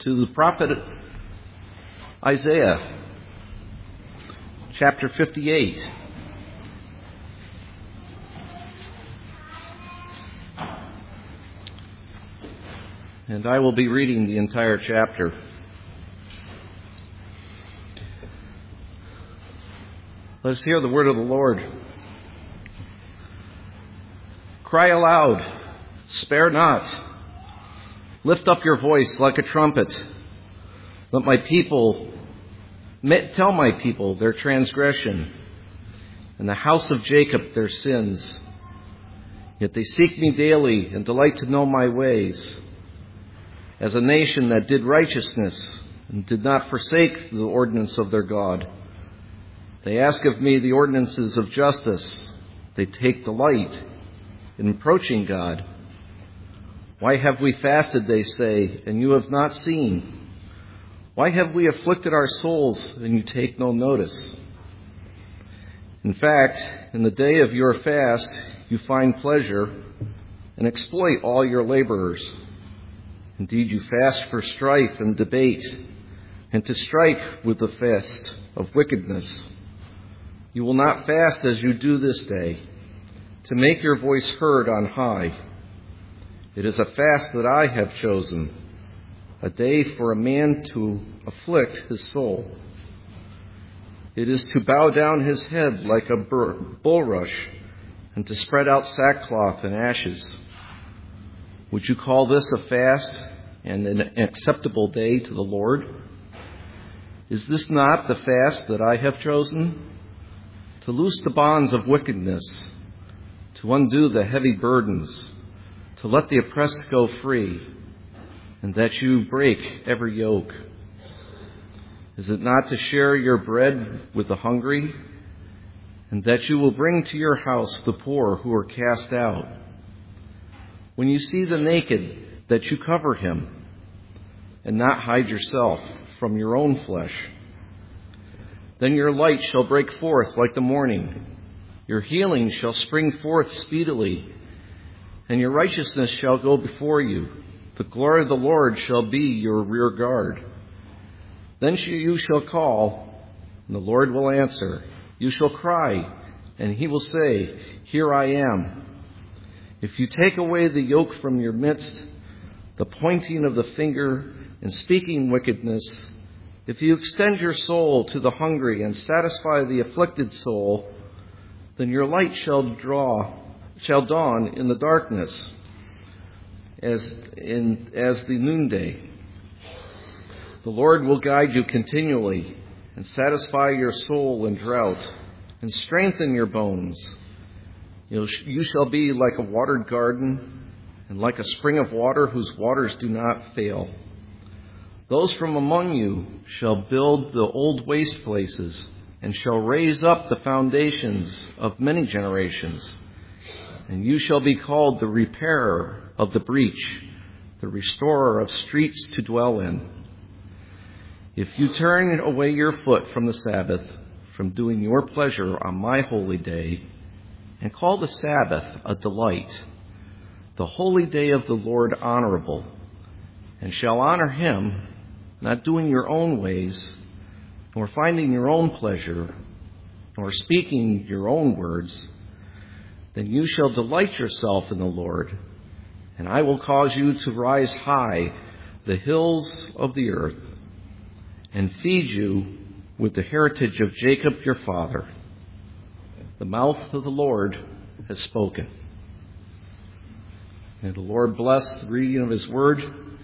to the prophet Isaiah, chapter 58. And I will be reading the entire chapter. Let us hear the word of the Lord. Cry aloud, spare not. Lift up your voice like a trumpet. Let my people tell my people their transgression, and the house of Jacob their sins. Yet they seek me daily and delight to know my ways. As a nation that did righteousness and did not forsake the ordinance of their God. They ask of me the ordinances of justice. They take delight in approaching God. Why have we fasted, they say, and you have not seen? Why have we afflicted our souls, and you take no notice? In fact, in the day of your fast, you find pleasure and exploit all your laborers. Indeed, you fast for strife and debate, and to strike with the fist of wickedness. You will not fast as you do this day, to make your voice heard on high. It is a fast that I have chosen, a day for a man to afflict his soul. It is to bow down his head like a bulrush, and to spread out sackcloth and ashes. Would you call this a fast and an acceptable day to the Lord? Is this not the fast that I have chosen? To loose the bonds of wickedness, to undo the heavy burdens, to let the oppressed go free, and that you break every yoke. Is it not to share your bread with the hungry, and that you will bring to your house the poor who are cast out? When you see the naked, that you cover him, and not hide yourself from your own flesh. Then your light shall break forth like the morning. Your healing shall spring forth speedily, and your righteousness shall go before you. The glory of the Lord shall be your rear guard. Then you shall call, and the Lord will answer. You shall cry, and he will say, Here I am. If you take away the yoke from your midst, the pointing of the finger and speaking wickedness, if you extend your soul to the hungry and satisfy the afflicted soul, then your light shall dawn in the darkness as the noonday. The Lord will guide you continually and satisfy your soul in drought and strengthen your bones. You shall be like a watered garden and like a spring of water whose waters do not fail. Those from among you shall build the old waste places and shall raise up the foundations of many generations. And you shall be called the repairer of the breach, the restorer of streets to dwell in. If you turn away your foot from the Sabbath, from doing your pleasure on my holy day, and call the Sabbath a delight, the holy day of the Lord honorable, and shall honor him, not doing your own ways, nor finding your own pleasure, nor speaking your own words, then you shall delight yourself in the Lord, and I will cause you to rise high the hills of the earth, and feed you with the heritage of Jacob your father. The mouth of the Lord has spoken. May the Lord bless the reading of his word.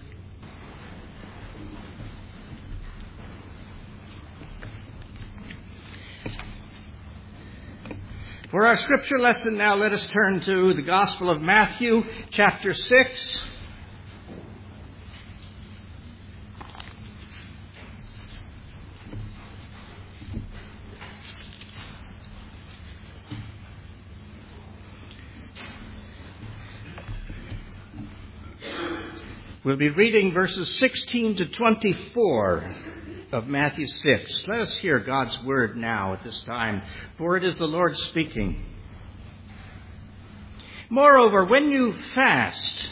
For our scripture lesson now, let us turn to the Gospel of Matthew, chapter 6. We'll be reading verses 16 to 24 of Matthew 6. Let us hear God's word now at this time, for it is the Lord speaking. Moreover, when you fast,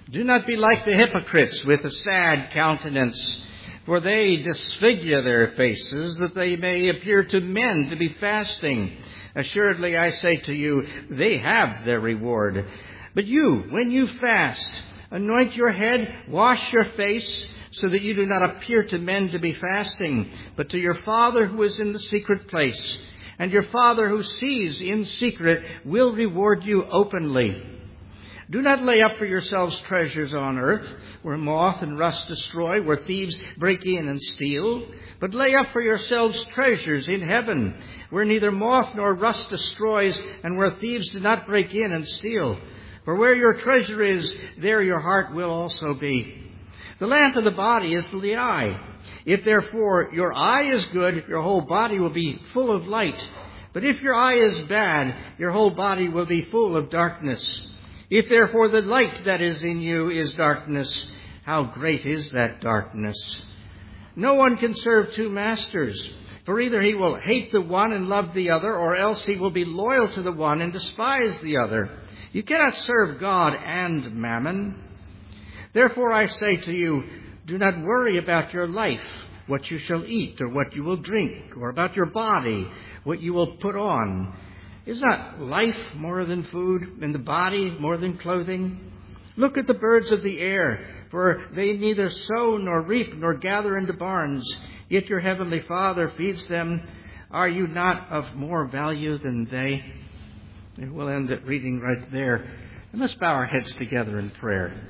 Do not be like the hypocrites with a sad countenance, for they disfigure their faces, that they may appear to men to be fasting. Assuredly, I say to you, they have their reward. But you, when you fast, anoint your head, wash your face, so that you do not appear to men to be fasting, but to your Father who is in the secret place. And your Father who sees in secret will reward you openly. Do not lay up for yourselves treasures on earth, where moth and rust destroy, where thieves break in and steal. But lay up for yourselves treasures in heaven, where neither moth nor rust destroys, and where thieves do not break in and steal. For where your treasure is, there your heart will also be. The lamp of the body is the eye. If therefore your eye is good, your whole body will be full of light. But if your eye is bad, your whole body will be full of darkness. If therefore the light that is in you is darkness, how great is that darkness? No one can serve two masters, for either he will hate the one and love the other, or else he will be loyal to the one and despise the other. You cannot serve God and mammon. Therefore I say to you, do not worry about your life, what you shall eat or what you will drink, or about your body, what you will put on. Is not life more than food, and the body more than clothing? Look at the birds of the air, for they neither sow nor reap nor gather into barns, yet your heavenly Father feeds them. Are you not of more value than they? And we'll end it reading right there. And let's bow our heads together in prayer.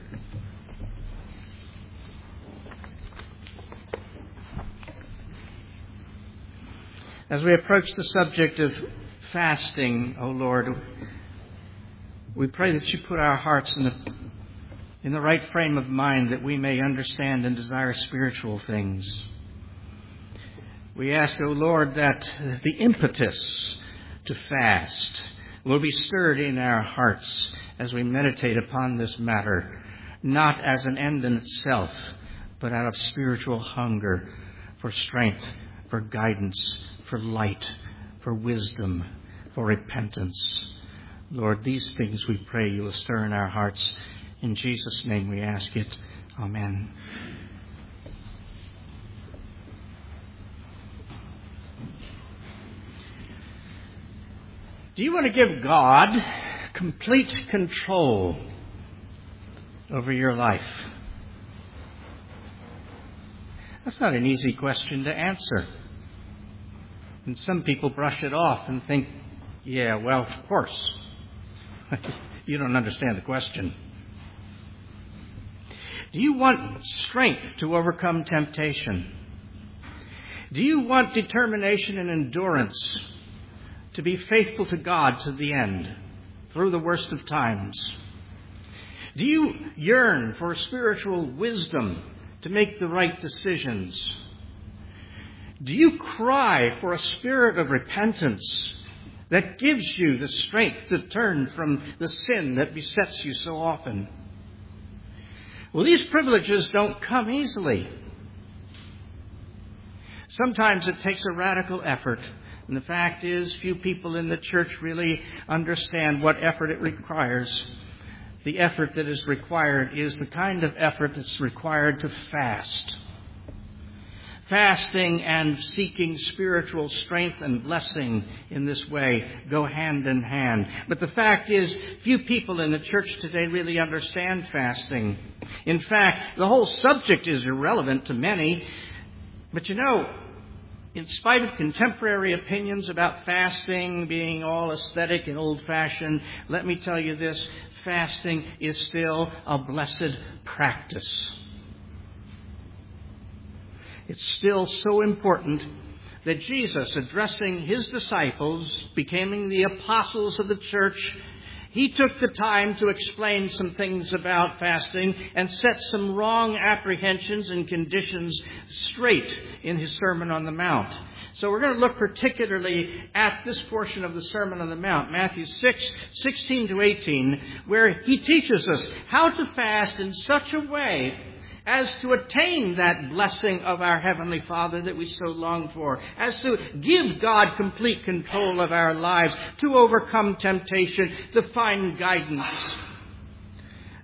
As we approach the subject of fasting, O Lord, we pray that you put our hearts in the right frame of mind, that we may understand and desire spiritual things. We ask, O Lord, that the impetus to fast will be stirred in our hearts as we meditate upon this matter, not as an end in itself, but out of spiritual hunger for strength, for guidance, for light, for wisdom, for repentance. Lord, these things we pray you will stir in our hearts. In Jesus' name we ask it. Amen. Do you want to give God complete control over your life? That's not an easy question to answer. And some people brush it off and think, yeah, well, of course. You don't understand the question. Do you want strength to overcome temptation? Do you want determination and endurance to be faithful to God to the end, through the worst of times? Do you yearn for spiritual wisdom to make the right decisions? Do you cry for a spirit of repentance that gives you the strength to turn from the sin that besets you so often? Well, these privileges don't come easily. Sometimes it takes a radical effort. And the fact is, few people in the church really understand what effort it requires. The effort that is required is the kind of effort that's required to fast. Fasting and seeking spiritual strength and blessing in this way go hand in hand. But the fact is, few people in the church today really understand fasting. In fact, the whole subject is irrelevant to many. But you know, in spite of contemporary opinions about fasting being all aesthetic and old-fashioned, let me tell you this, fasting is still a blessed practice. It's still so important that Jesus, addressing his disciples, becoming the apostles of the church, he took the time to explain some things about fasting and set some wrong apprehensions and conditions straight in his Sermon on the Mount. So we're going to look particularly at this portion of the Sermon on the Mount, Matthew 6:16-18, where he teaches us how to fast in such a way as to attain that blessing of our Heavenly Father that we so long for, as to give God complete control of our lives, to overcome temptation, to find guidance.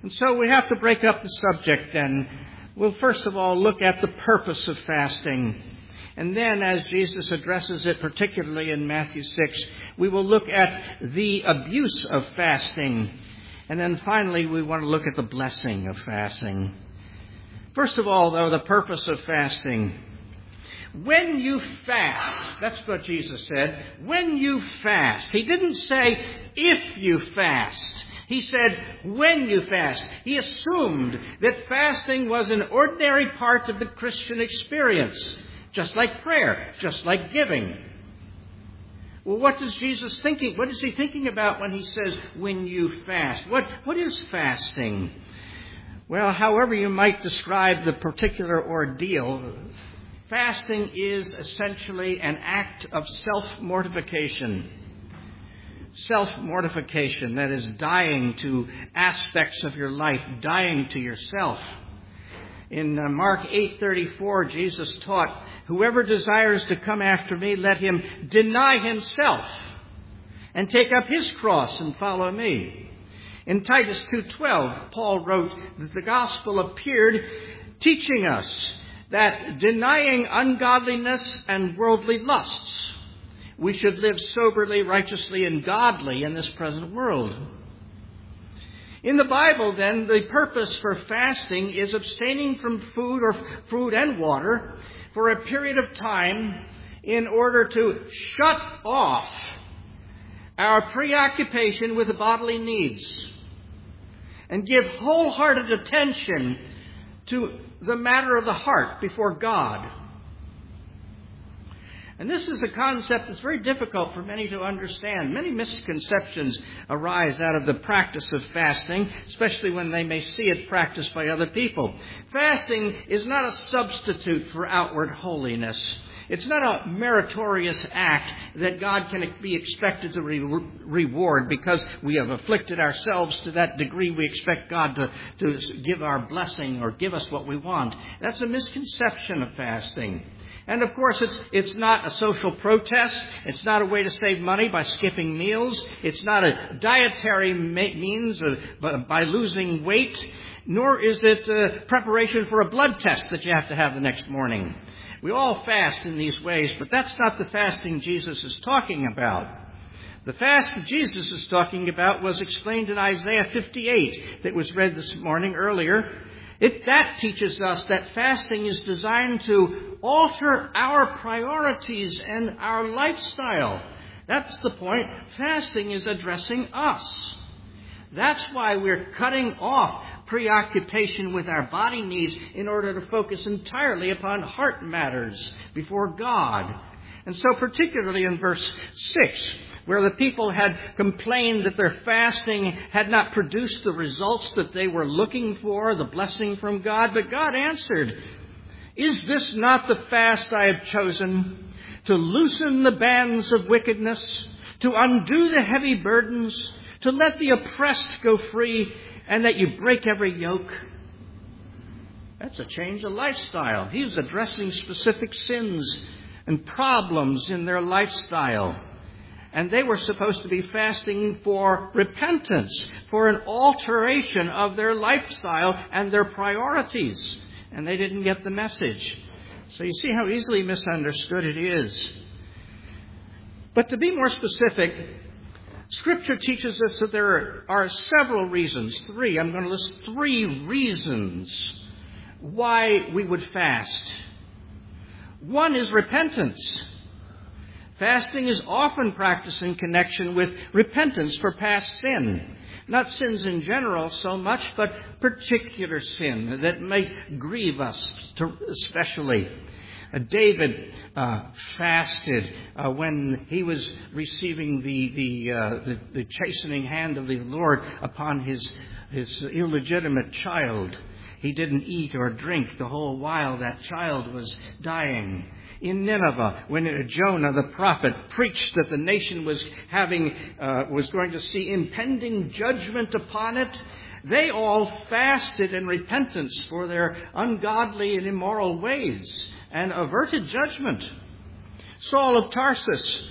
And so we have to break up the subject then. We'll first of all look at the purpose of fasting. And then, as Jesus addresses it, particularly in Matthew 6, we will look at the abuse of fasting. And then finally, we want to look at the blessing of fasting. First of all, though, the purpose of fasting. When you fast, that's what Jesus said, when you fast. He didn't say, if you fast. He said, when you fast. He assumed that fasting was an ordinary part of the Christian experience. Just like prayer, just like giving. Well, what is Jesus thinking? What is he thinking about when he says, when you fast? What is fasting? Well, however you might describe the particular ordeal, fasting is essentially an act of self-mortification. Self-mortification, that is dying to aspects of your life, dying to yourself. In Mark 8:34, Jesus taught, whoever desires to come after me, let him deny himself and take up his cross and follow me. In Titus 2:12, Paul wrote that the gospel appeared teaching us that denying ungodliness and worldly lusts, we should live soberly, righteously, and godly in this present world. In the Bible, then, the purpose for fasting is abstaining from food and water for a period of time in order to shut off our preoccupation with the bodily needs and give wholehearted attention to the matter of the heart before God. And this is a concept that's very difficult for many to understand. Many misconceptions arise out of the practice of fasting, especially when they may see it practiced by other people. Fasting is not a substitute for outward holiness. It's not a meritorious act that God can be expected to reward because we have afflicted ourselves to that degree we expect God to give our blessing or give us what we want. That's a misconception of fasting. And of course, it's not a social protest. It's not a way to save money by skipping meals. It's not a dietary means by losing weight. Nor is it preparation for a blood test that you have to have the next morning. We all fast in these ways, but that's not the fasting Jesus is talking about. The fast that Jesus is talking about was explained in Isaiah 58 that was read this morning earlier. That teaches us that fasting is designed to alter our priorities and our lifestyle. That's the point. Fasting is addressing us. That's why we're cutting off preoccupation with our body needs in order to focus entirely upon heart matters before God. And so particularly in verse 6, where the people had complained that their fasting had not produced the results that they were looking for, the blessing from God. But God answered, is this not the fast I have chosen, to loosen the bands of wickedness, to undo the heavy burdens, to let the oppressed go free, and that you break every yoke? That's a change of lifestyle. He's addressing specific sins and problems in their lifestyle. And they were supposed to be fasting for repentance, for an alteration of their lifestyle and their priorities. And they didn't get the message. So you see how easily misunderstood it is. But to be more specific, Scripture teaches us that there are several reasons. I'm going to list 3 reasons why we would fast. One is repentance. Fasting is often practiced in connection with repentance for past sin. Not sins in general so much, but particular sin that may grieve us especially. David fasted when he was receiving the chastening hand of the Lord upon his illegitimate child. He didn't eat or drink the whole while that child was dying. In Nineveh, when Jonah the prophet preached that the nation was going to see impending judgment upon it, they all fasted in repentance for their ungodly and immoral ways and averted judgment. Saul of Tarsus,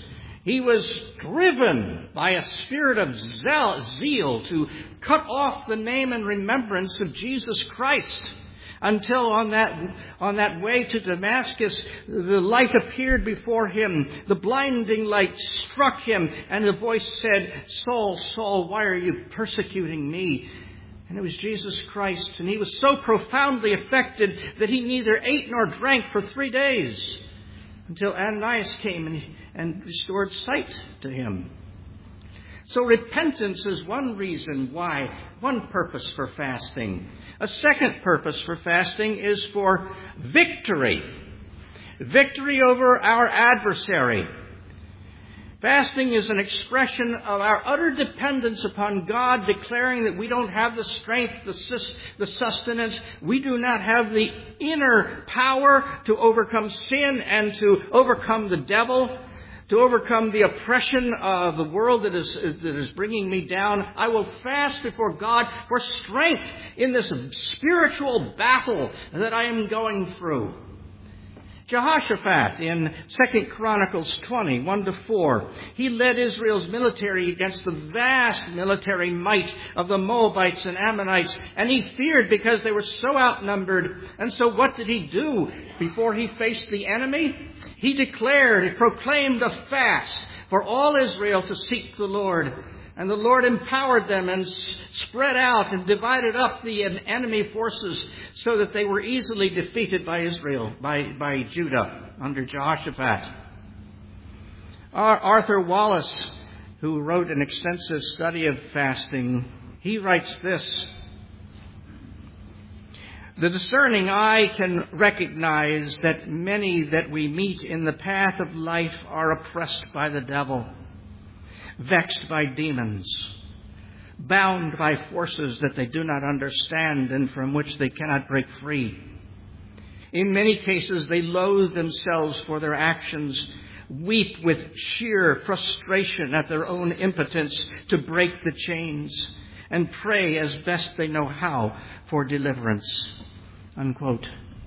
He was driven by a spirit of zeal to cut off the name and remembrance of Jesus Christ, until on that way to Damascus, the light appeared before him. The blinding light struck him, and a voice said, "Saul, Saul, why are you persecuting me?" And it was Jesus Christ. And he was so profoundly affected that he neither ate nor drank for 3 days, until Ananias came and restored sight to him. So repentance is one reason why, one purpose for fasting. A second purpose for fasting is for victory. Victory over our adversary. Fasting is an expression of our utter dependence upon God, declaring that we don't have the strength, the sustenance. We do not have the inner power to overcome sin and to overcome the devil, to overcome the oppression of the world that is bringing me down. I will fast before God for strength in this spiritual battle that I am going through. Jehoshaphat, in 2 Chronicles 20, 1-4, he led Israel's military against the vast military might of the Moabites and Ammonites, and he feared because they were so outnumbered. And so what did he do before he faced the enemy? He proclaimed a fast for all Israel to seek the Lord. And the Lord empowered them and spread out and divided up the enemy forces so that they were easily defeated by Israel, by Judah under Jehoshaphat. Arthur Wallace, who wrote an extensive study of fasting, he writes this: "The discerning eye can recognize that many that we meet in the path of life are oppressed by the devil, vexed by demons, bound by forces that they do not understand and from which they cannot break free. In many cases, they loathe themselves for their actions, weep with sheer frustration at their own impotence to break the chains, and pray as best they know how for deliverance." Unquote.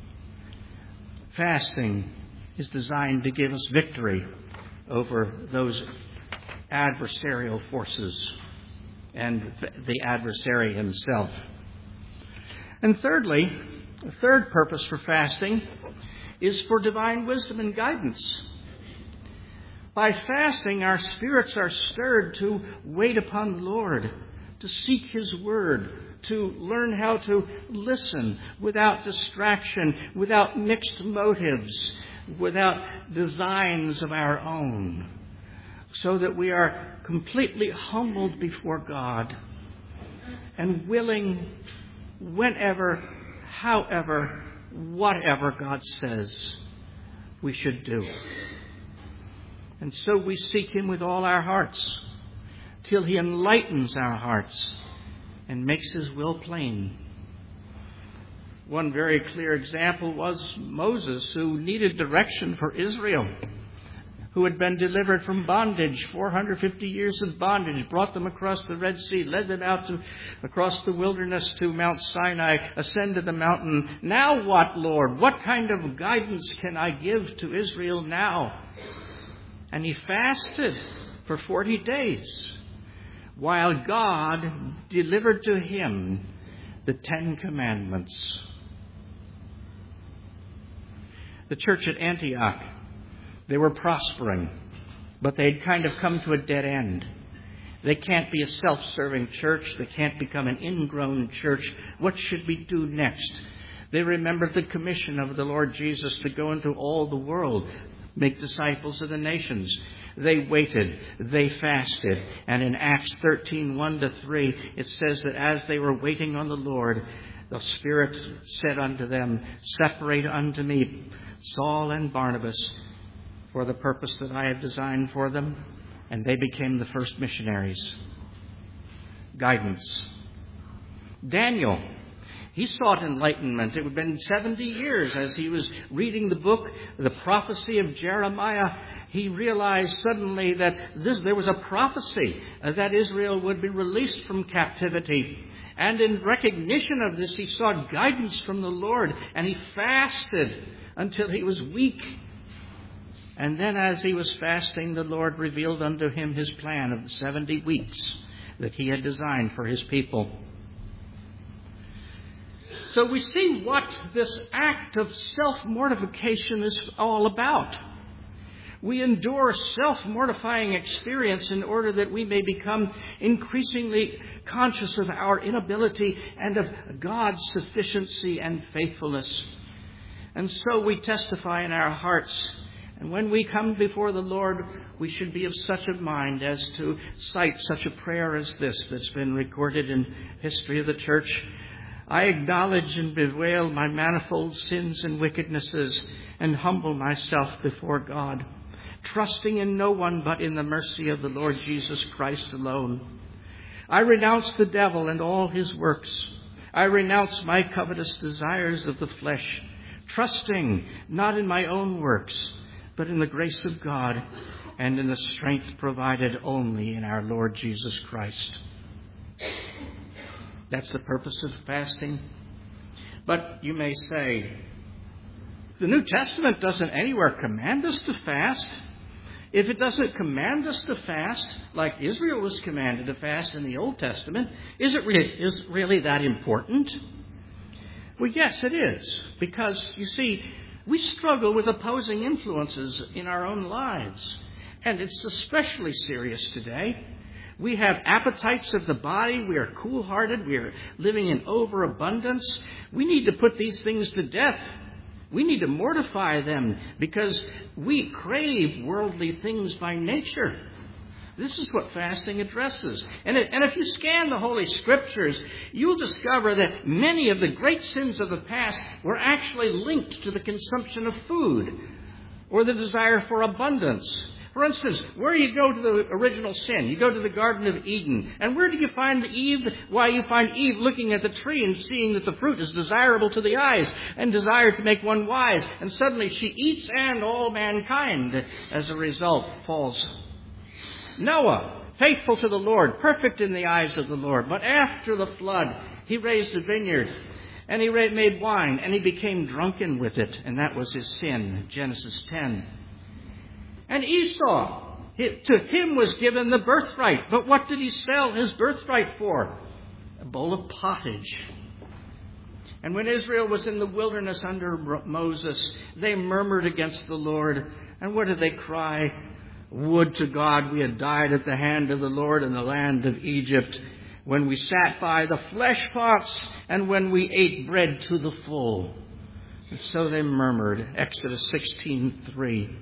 Fasting is designed to give us victory over those adversarial forces and the adversary himself. And thirdly, the third purpose for fasting is for divine wisdom and guidance. By fasting, our spirits are stirred to wait upon the Lord, to seek His Word, to learn how to listen without distraction, without mixed motives, without designs of our own, so that we are completely humbled before God and willing whenever, however, whatever God says we should do. And so we seek Him with all our hearts till He enlightens our hearts and makes His will plain. One very clear example was Moses, who needed direction for Israel, who had been delivered from bondage, 450 years of bondage, brought them across the Red Sea, led them out across the wilderness to Mount Sinai, ascended the mountain. Now what, Lord? What kind of guidance can I give to Israel now? And he fasted for 40 days while God delivered to him the 10 Commandments. The church at Antioch, they were prospering, but they had kind of come to a dead end. They can't be a self-serving church. They can't become an ingrown church. What should we do next? They remembered the commission of the Lord Jesus to go into all the world, make disciples of the nations. They waited, they fasted, and in Acts 13, 1-3, it says that as they were waiting on the Lord, the Spirit said unto them, "Separate unto me Saul and Barnabas for the purpose that I have designed for them." And they became the first missionaries. Guidance. Daniel, he sought enlightenment. It had been 70 years as he was reading the book, the prophecy of Jeremiah. He realized suddenly that there was a prophecy that Israel would be released from captivity. And in recognition of this, he sought guidance from the Lord, and he fasted until he was weak. And then as he was fasting, the Lord revealed unto him his plan of the 70 weeks that he had designed for his people. So we see what this act of self-mortification is all about. We endure self-mortifying experience in order that we may become increasingly conscious of our inability and of God's sufficiency and faithfulness. And so we testify in our hearts. And when we come before the Lord, we should be of such a mind as to cite such a prayer as this that's been recorded in history of the church. I acknowledge and bewail my manifold sins and wickednesses and humble myself before God, trusting in no one but in the mercy of the Lord Jesus Christ alone. I renounce the devil and all his works. I renounce my covetous desires of the flesh, trusting not in my own works, but in the grace of God and in the strength provided only in our Lord Jesus Christ. That's the purpose of fasting. But you may say, the New Testament doesn't anywhere command us to fast. If it doesn't command us to fast, like Israel was commanded to fast in the Old Testament, is it really that important? Well, yes, it is. Because, you see, we struggle with opposing influences in our own lives. And it's especially serious today. We have appetites of the body. We are cool-hearted. We are living in overabundance. We need to put these things to death. We need to mortify them because we crave worldly things by nature. This is what fasting addresses. And if you scan the Holy Scriptures, you'll discover that many of the great sins of the past were actually linked to the consumption of food or the desire for abundance. For instance, where you go to the original sin, you go to the Garden of Eden. And where do you find Eve? Why, you find Eve looking at the tree and seeing that the fruit is desirable to the eyes and desire to make one wise. And suddenly she eats and all mankind, as a result, falls. Noah, faithful to the Lord, perfect in the eyes of the Lord. But after the flood, he raised a vineyard and he made wine and he became drunken with it. And that was his sin, Genesis 10. And Esau, to him was given the birthright. But what did he sell his birthright for? A bowl of pottage. And when Israel was in the wilderness under Moses, they murmured against the Lord. And what did they cry? Would to God we had died at the hand of the Lord in the land of Egypt, when we sat by the flesh pots and when we ate bread to the full. And so they murmured. Exodus 16:3.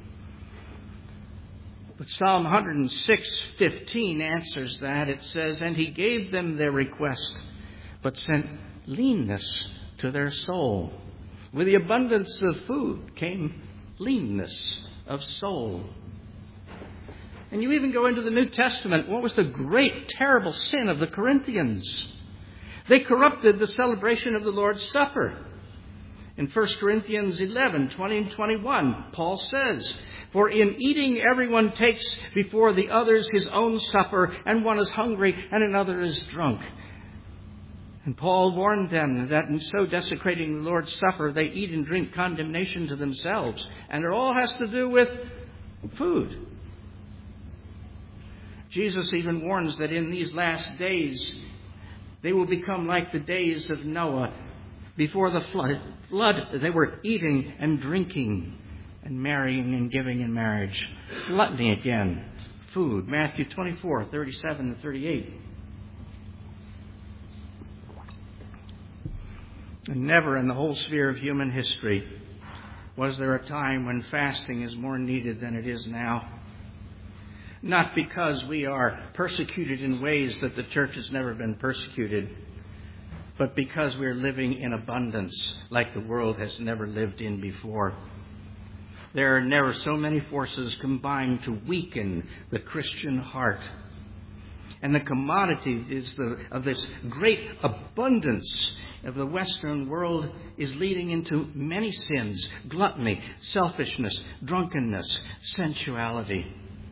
But Psalm 106:15 answers that. It says, and he gave them their request, but sent leanness to their soul. With the abundance of food came leanness of soul. And you even go into the New Testament. What was the great, terrible sin of the Corinthians? They corrupted the celebration of the Lord's Supper. In 1 Corinthians 11:20 and 21, Paul says, for in eating everyone takes before the others his own supper, and one is hungry and another is drunk. And Paul warned them that in so desecrating the Lord's Supper, they eat and drink condemnation to themselves. And it all has to do with food. Jesus even warns that in these last days, they will become like the days of Noah. Before the flood, they were eating and drinking and marrying and giving in marriage. Gluttony again. Food. Matthew 24:37 and 38. And never in the whole sphere of human history was there a time when fasting is more needed than it is now. Not because we are persecuted in ways that the church has never been persecuted, but because we're living in abundance like the world has never lived in before. There are never so many forces combined to weaken the Christian heart. And the commodity of this great abundance of the Western world is leading into many sins: gluttony, selfishness, drunkenness, sensuality.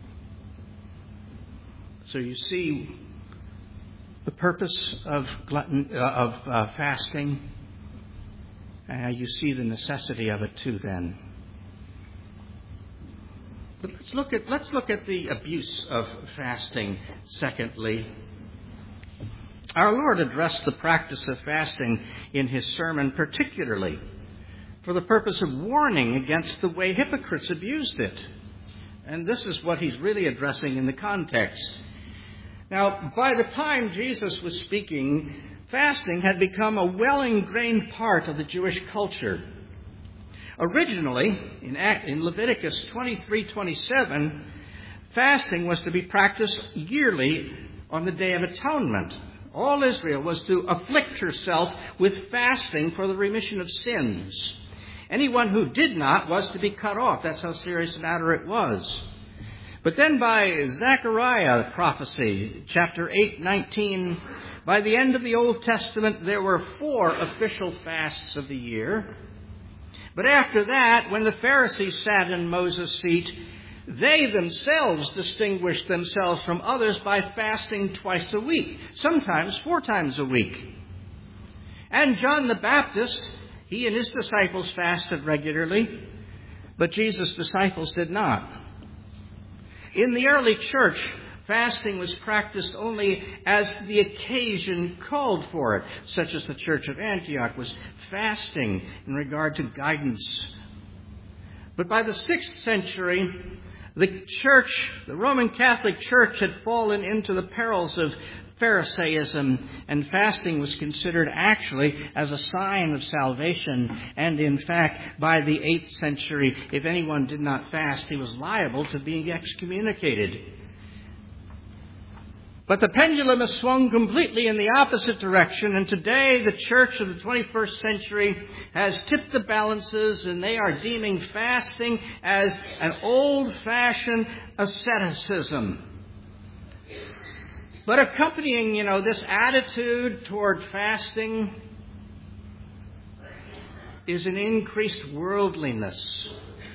So you see the purpose of fasting. You see the necessity of it too then. But let's look at the abuse of fasting, secondly. Our Lord addressed the practice of fasting in his sermon particularly for the purpose of warning against the way hypocrites abused it. And this is what he's really addressing in the context. Now, by the time Jesus was speaking, fasting had become a well-ingrained part of the Jewish culture. Originally, in Leviticus 23:27, fasting was to be practiced yearly on the Day of Atonement. All Israel was to afflict herself with fasting for the remission of sins. Anyone who did not was to be cut off. That's how serious a matter it was. But then by Zechariah prophecy, chapter 8:19, by the end of the Old Testament, there were 4 official fasts of the year. But after that, when the Pharisees sat in Moses' seat, they themselves distinguished themselves from others by fasting twice a week, sometimes 4 times a week. And John the Baptist, he and his disciples fasted regularly, but Jesus' disciples did not. In the early church, fasting was practiced only as the occasion called for it, such as the Church of Antioch was fasting in regard to guidance. But by the 6th century, the Roman Catholic Church had fallen into the perils of Pharisaism, and fasting was considered actually as a sign of salvation. And in fact, by the 8th century, if anyone did not fast, he was liable to being excommunicated. But the pendulum has swung completely in the opposite direction, and today the church of the 21st century has tipped the balances, and they are deeming fasting as an old-fashioned asceticism. But accompanying, this attitude toward fasting is an increased worldliness.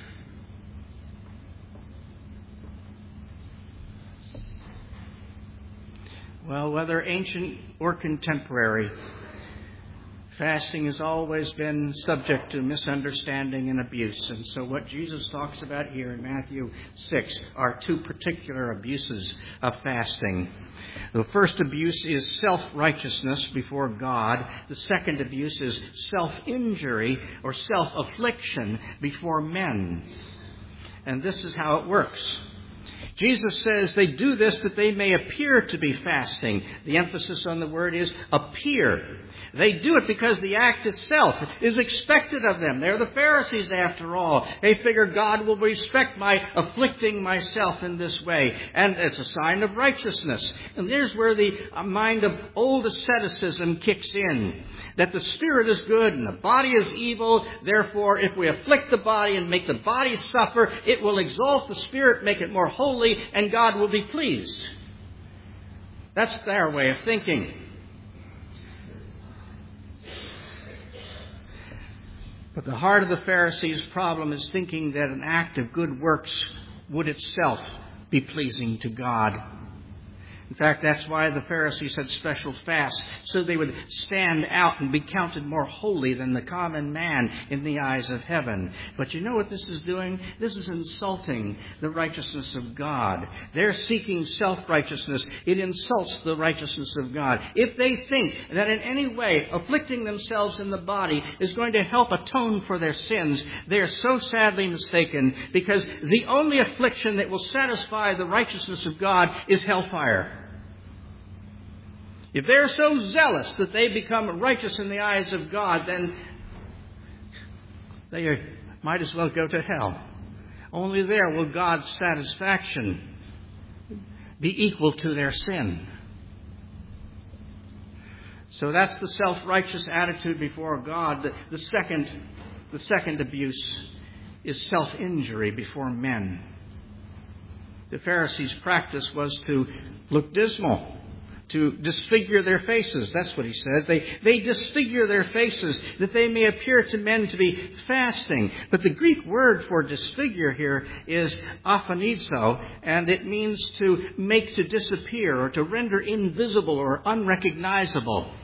Well, whether ancient or contemporary, fasting has always been subject to misunderstanding and abuse. And so what Jesus talks about here in Matthew 6 are 2 particular abuses of fasting. The first abuse is self-righteousness before God. The second abuse is self-injury or self-affliction before men. And this is how it works. Jesus says they do this that they may appear to be fasting. The emphasis on the word is appear. They do it because the act itself is expected of them. They're the Pharisees after all. They figure God will respect my afflicting myself in this way. And it's a sign of righteousness. And there's where the mind of old asceticism kicks in. That the spirit is good and the body is evil. Therefore, if we afflict the body and make the body suffer, it will exalt the spirit, make it more holy, and God will be pleased. That's their way of thinking. But the heart of the Pharisees' problem is thinking that an act of good works would itself be pleasing to God. In fact, that's why the Pharisees had special fasts, so they would stand out and be counted more holy than the common man in the eyes of heaven. But you know what this is doing? This is insulting the righteousness of God. They're seeking self-righteousness. It insults the righteousness of God. If they think that in any way afflicting themselves in the body is going to help atone for their sins, they are so sadly mistaken, because the only affliction that will satisfy the righteousness of God is hellfire. If they're so zealous that they become righteous in the eyes of God, then they might as well go to hell. Only there will God's satisfaction be equal to their sin. So that's the self-righteous attitude before God. The second abuse is self-injury before men. The Pharisees' practice was to look dismal, to disfigure their faces. That's what he said. They disfigure their faces that they may appear to men to be fasting. But the Greek word for disfigure here is aphanizo, and it means to make to disappear or to render invisible or unrecognizable.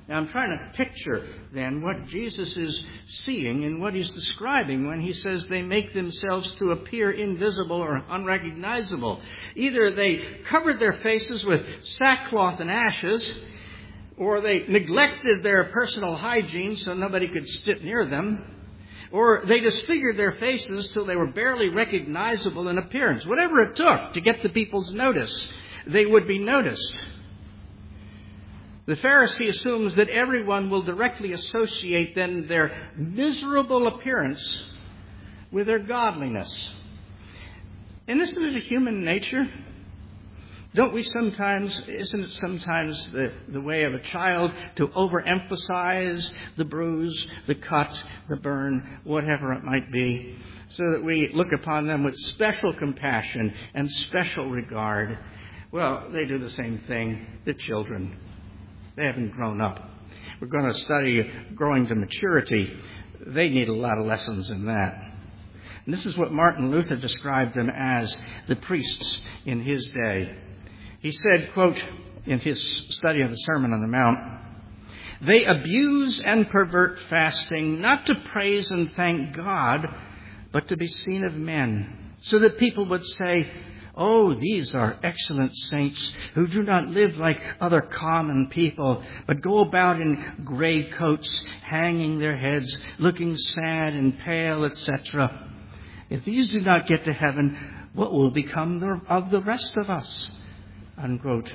Now, I'm trying to picture, then, what Jesus is seeing and what he's describing when he says they make themselves to appear invisible or unrecognizable. Either they covered their faces with sackcloth and ashes, or they neglected their personal hygiene so nobody could sit near them, or they disfigured their faces till they were barely recognizable in appearance. Whatever it took to get the people's notice, they would be noticed. The Pharisee assumes that everyone will directly associate then their miserable appearance with their godliness. And isn't it a human nature? Isn't it sometimes the way of a child to overemphasize the bruise, the cut, the burn, whatever it might be, so that we look upon them with special compassion and special regard? Well, they do the same thing to children. They haven't grown up. We're going to study growing to maturity. They need a lot of lessons in that. And this is what Martin Luther described them as, the priests in his day. He said, quote, in his study of the Sermon on the Mount, "They abuse and pervert fasting, not to praise and thank God, but to be seen of men, so that people would say, 'Oh, these are excellent saints who do not live like other common people, but go about in gray coats, hanging their heads, looking sad and pale, etc. If these do not get to heaven, what will become of the rest of us?'" Unquote.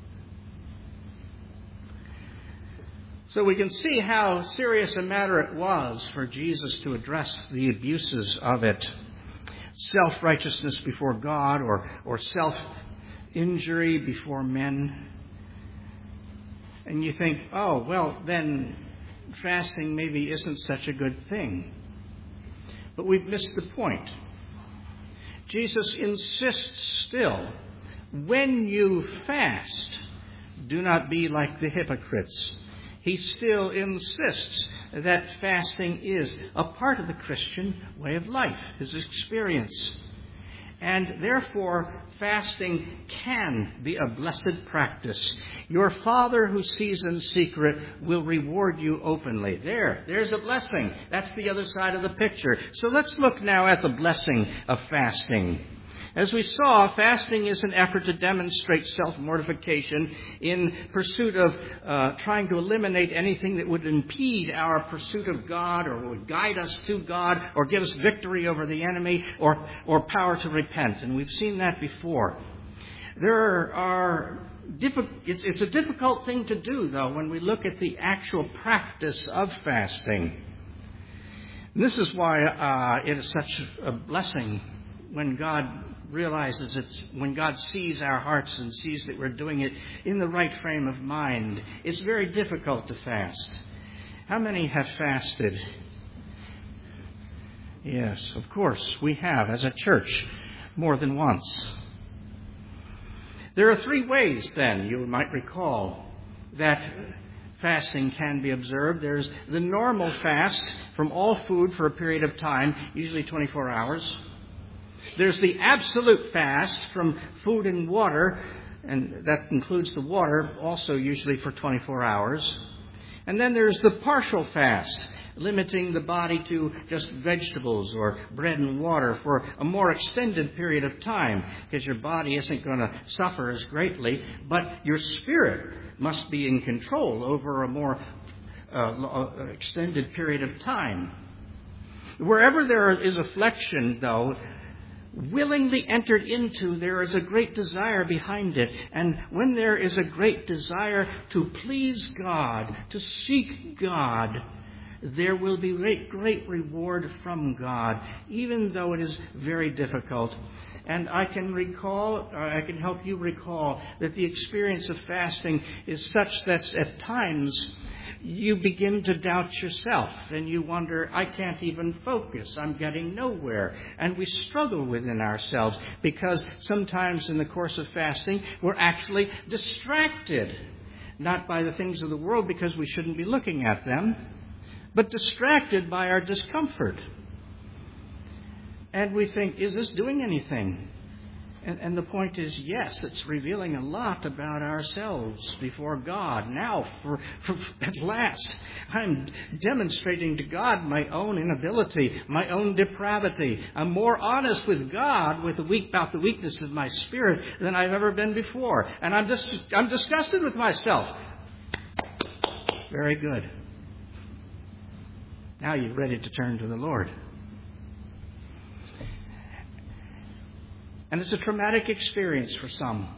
So we can see how serious a matter it was for Jesus to address the abuses of it. Self-righteousness before God or self-injury before men. And you think, oh, well, then fasting maybe isn't such a good thing. But we've missed the point. Jesus insists still, when you fast, do not be like the hypocrites. He still insists that fasting is a part of the Christian way of life, his experience. And therefore, fasting can be a blessed practice. Your Father who sees in secret will reward you openly. There's a blessing. That's the other side of the picture. So let's look now at the blessing of fasting. As we saw, fasting is an effort to demonstrate self-mortification in pursuit of trying to eliminate anything that would impede our pursuit of God or would guide us to God or give us victory over the enemy or power to repent. And we've seen that before. It's a difficult thing to do, though, when we look at the actual practice of fasting. And this is why it is such a blessing when God when God sees our hearts and sees that we're doing it in the right frame of mind. It's very difficult to fast. How many have fasted? Yes, of course, we have as a church more than once. There are 3 ways, then, you might recall, that fasting can be observed. There's the normal fast from all food for a period of time, usually 24 hours. There's the absolute fast from food and water, and that includes the water, also usually for 24 hours. And then there's the partial fast, limiting the body to just vegetables or bread and water for a more extended period of time, because your body isn't going to suffer as greatly, but your spirit must be in control over a more extended period of time. Wherever there is affliction, though, willingly entered into, there is a great desire behind it. And when there is a great desire to please God, to seek God, there will be great reward from God, even though it is very difficult. And I can help you recall that the experience of fasting is such that at times you begin to doubt yourself and you wonder, I can't even focus. I'm getting nowhere. And we struggle within ourselves because sometimes in the course of fasting, we're actually distracted, not by the things of the world because we shouldn't be looking at them, but distracted by our discomfort. And we think, is this doing anything? And the point is, yes, it's revealing a lot about ourselves before God. Now, at last, I'm demonstrating to God my own inability, my own depravity. I'm more honest with God about the weakness of my spirit than I've ever been before. And I'm disgusted with myself. Very good. Now you're ready to turn to the Lord. And it's a traumatic experience for some.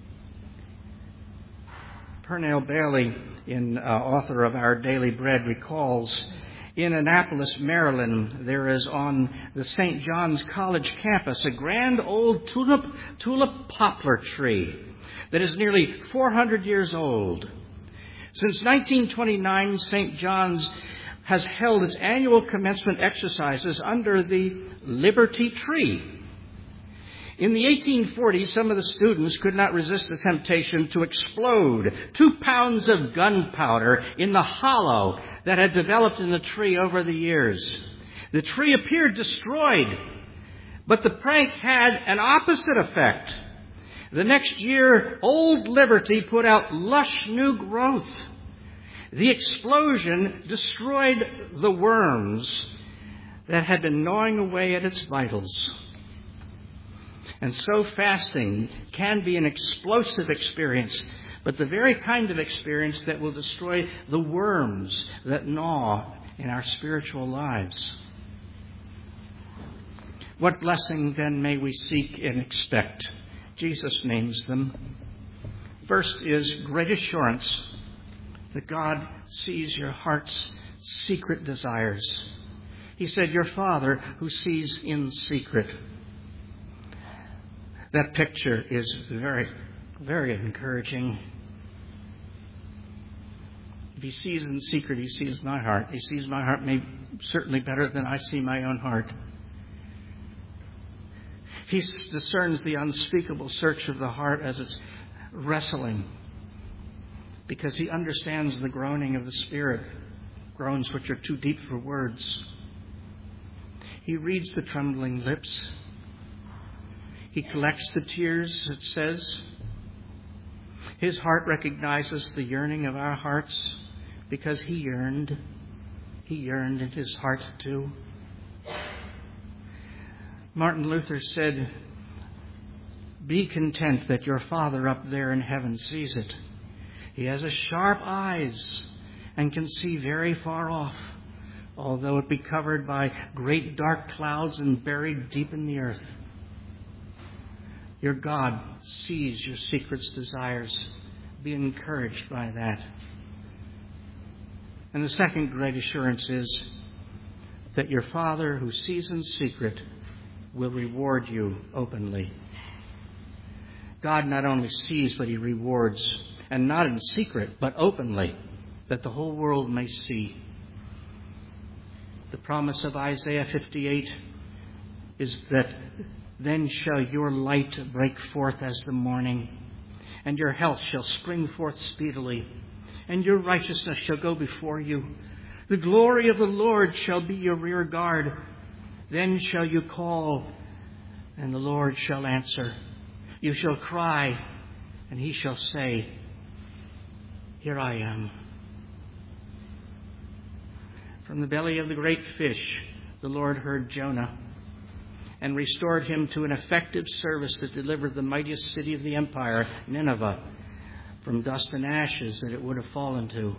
Pernell Bailey, author of Our Daily Bread, recalls in Annapolis, Maryland, there is on the St. John's College campus a grand old tulip poplar tree that is nearly 400 years old. Since 1929, St. John's has held its annual commencement exercises under the Liberty Tree. In the 1840s, some of the students could not resist the temptation to explode 2 pounds of gunpowder in the hollow that had developed in the tree over the years. The tree appeared destroyed, but the prank had an opposite effect. The next year, Old Liberty put out lush new growth. The explosion destroyed the worms that had been gnawing away at its vitals. And so fasting can be an explosive experience, but the very kind of experience that will destroy the worms that gnaw in our spiritual lives. What blessing then may we seek and expect? Jesus names them. First is great assurance that God sees your heart's secret desires. He said, your Father who sees in secret. That picture is very, very encouraging. If He sees in secret, He sees my heart. He sees my heart certainly better than I see my own heart. He discerns the unspeakable search of the heart as it's wrestling, because He understands the groaning of the Spirit, groans which are too deep for words. He reads the trembling lips. He collects the tears, it says. His heart recognizes the yearning of our hearts because He yearned. He yearned in His heart too. Martin Luther said, be content that your Father up there in heaven sees it. He has a sharp eyes and can see very far off, although it be covered by great dark clouds and buried deep in the earth. Your God sees your secret desires. Be encouraged by that. And the second great assurance is that your Father who sees in secret will reward you openly. God not only sees, but He rewards, and not in secret, but openly, that the whole world may see. The promise of Isaiah 58 is that then shall your light break forth as the morning, and your health shall spring forth speedily, and your righteousness shall go before you. The glory of the Lord shall be your rear guard. Then shall you call, and the Lord shall answer. You shall cry, and He shall say, here I am. From the belly of the great fish, the Lord heard Jonah and restored him to an effective service that delivered the mightiest city of the empire, Nineveh, from dust and ashes that it would have fallen to.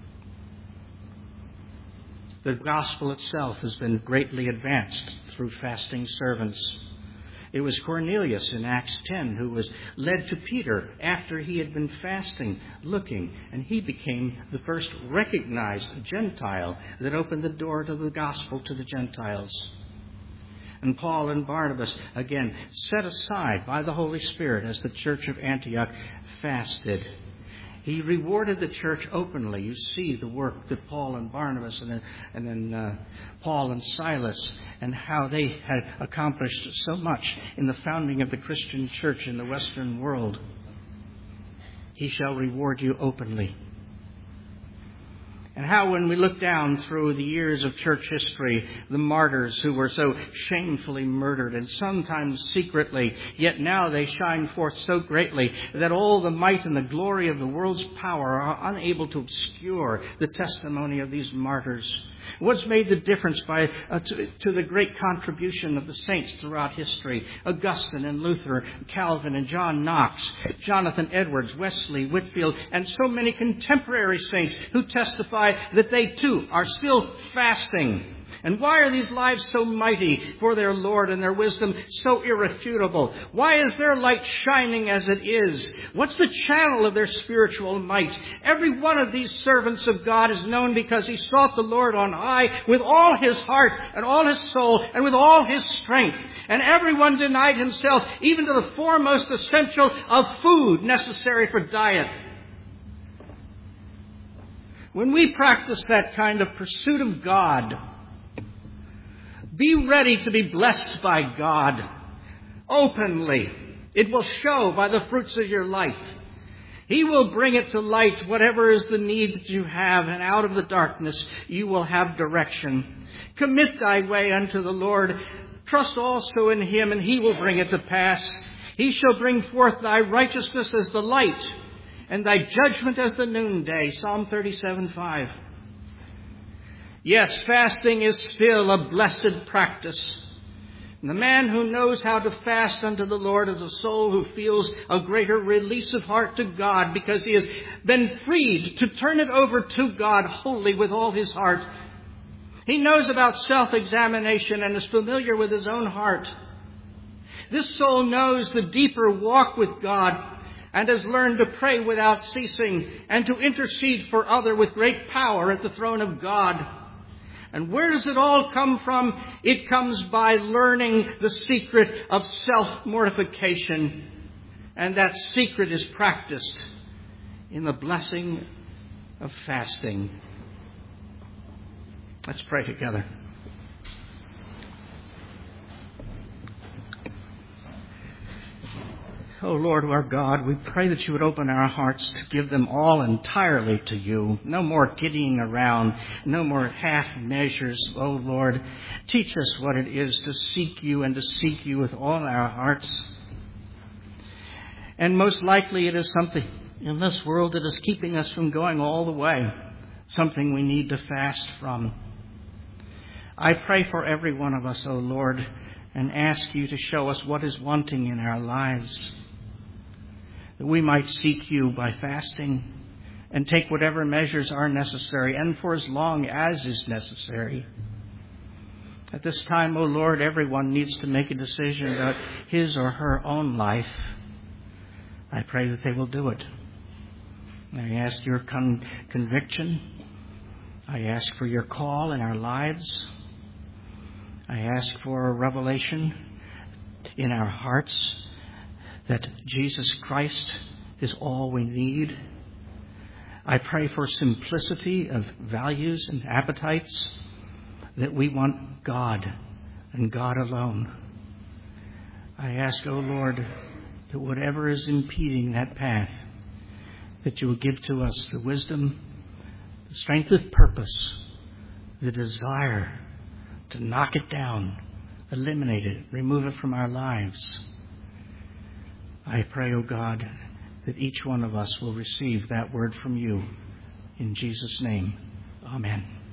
The gospel itself has been greatly advanced through fasting servants. It was Cornelius in Acts 10 who was led to Peter after he had been fasting, looking, and he became the first recognized Gentile that opened the door to the gospel to the Gentiles. And Paul and Barnabas, again, set aside by the Holy Spirit as the church of Antioch fasted. He rewarded the church openly. You see the work that Paul and Barnabas and then Paul and Silas, and how they had accomplished so much in the founding of the Christian church in the Western world. He shall reward you openly. And how when we look down through the years of church history, the martyrs who were so shamefully murdered and sometimes secretly, yet now they shine forth so greatly that all the might and the glory of the world's power are unable to obscure the testimony of these martyrs. What's made the difference to the great contribution of the saints throughout history? Augustine and Luther, Calvin and John Knox, Jonathan Edwards, Wesley, Whitefield, and so many contemporary saints who testify that they too are still fasting. And why are these lives so mighty for their Lord and their wisdom so irrefutable? Why is their light shining as it is? What's the channel of their spiritual might? Every one of these servants of God is known because he sought the Lord on high with all his heart and all his soul and with all his strength. And everyone denied himself even to the foremost essential of food necessary for diet. When we practice that kind of pursuit of God, be ready to be blessed by God openly. It will show by the fruits of your life. He will bring it to light, whatever is the need that you have, and out of the darkness you will have direction. Commit thy way unto the Lord. Trust also in him, and he will bring it to pass. He shall bring forth thy righteousness as the light, and thy judgment as the noonday. Psalm 37:5. Yes, fasting is still a blessed practice. And the man who knows how to fast unto the Lord is a soul who feels a greater release of heart to God because he has been freed to turn it over to God wholly with all his heart. He knows about self-examination and is familiar with his own heart. This soul knows the deeper walk with God and has learned to pray without ceasing and to intercede for others with great power at the throne of God. And where does it all come from? It comes by learning the secret of self-mortification. And that secret is practiced in the blessing of fasting. Let's pray together. Oh, Lord, our God, we pray that you would open our hearts to give them all entirely to you. No more kidding around. No more half measures. Oh, Lord, teach us what it is to seek you and to seek you with all our hearts. And most likely it is something in this world that is keeping us from going all the way. Something we need to fast from. I pray for every one of us, O Lord, and ask you to show us what is wanting in our lives, that we might seek you by fasting and take whatever measures are necessary and for as long as is necessary. At this time, O Lord, everyone needs to make a decision about his or her own life. I pray that they will do it. I ask your conviction. I ask for your call in our lives. I ask for a revelation in our hearts that Jesus Christ is all we need. I pray for simplicity of values and appetites, that we want God and God alone. I ask, O Lord, that whatever is impeding that path, that you will give to us the wisdom, the strength of purpose, the desire to knock it down, eliminate it, remove it from our lives. I pray, O God, that each one of us will receive that word from you. In Jesus' name, amen.